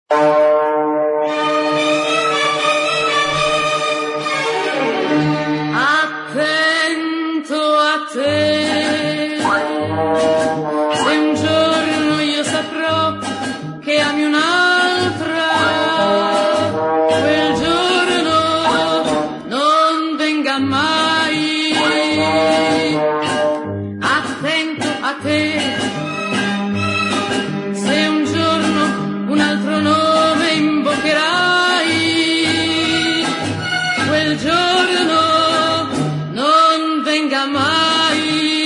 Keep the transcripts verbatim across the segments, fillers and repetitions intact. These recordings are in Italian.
Attento a te, se un giorno io saprò che ami un'altra, quel giorno non venga mai. Attento a te, se un giorno un altro nome invocherai, quel giorno non venga mai.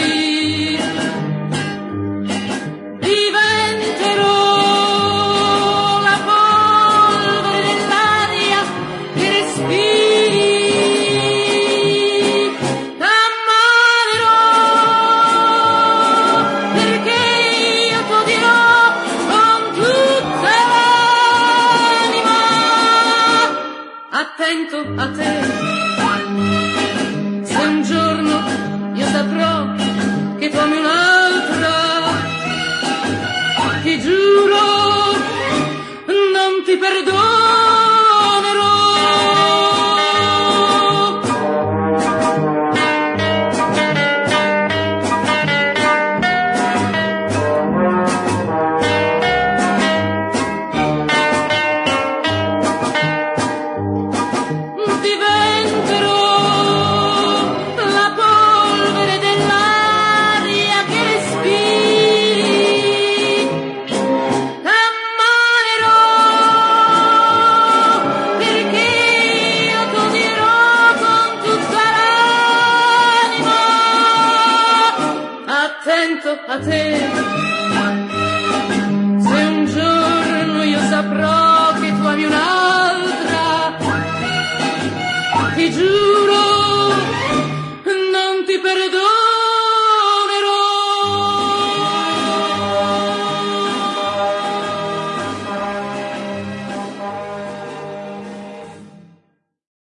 Diventerò la polvere dell'aria che respiri, t'ammanerò perché io t'odierò con tutta l'anima. Attento a te, se un giorno io saprò che tu ami un'altra, ti giuro non ti perdonerò. Diventerò la polvere dell'aria che respiri, t'ammanerò perché io t'odierò con tutta l'anima. Attento a te, se un giorno io saprò che tu ami un'altra, ti giuro non ti perdono.